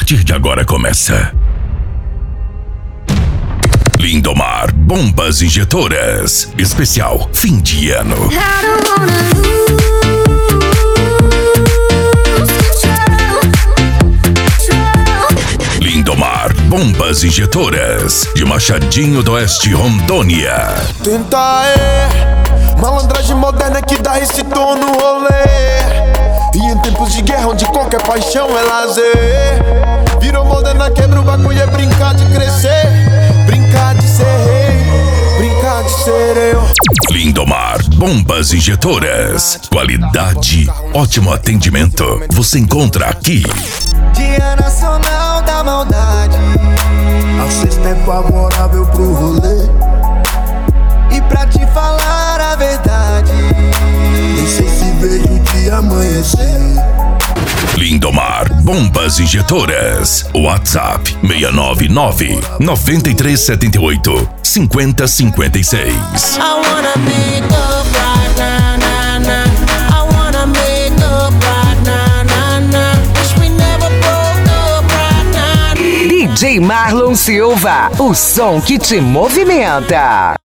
partir de agora começa Lindomar Bombas Injetoras. Especial fim de ano. Lindomar Bombas Injetoras, de Machadinho do Oeste, Rondônia. Tenta malandragem moderna que dá esse tom no rolê. E em tempos de guerra onde qualquer paixão é lazer, virou moderna, quebra o bagulho, é brincar de crescer, brincar de ser rei, brincar de ser eu. Lindomar Bombas Injetoras, qualidade, ótimo atendimento, você encontra aqui. Dia Nacional da Maldade, a sexta é favorável pro rolê. E pra te falar a verdade, nem sei se vejo o dia amanhecer. Lindomar Bombas Injetoras, WhatsApp 699-9378-5056. DJ Marlon Silva, o som que te movimenta.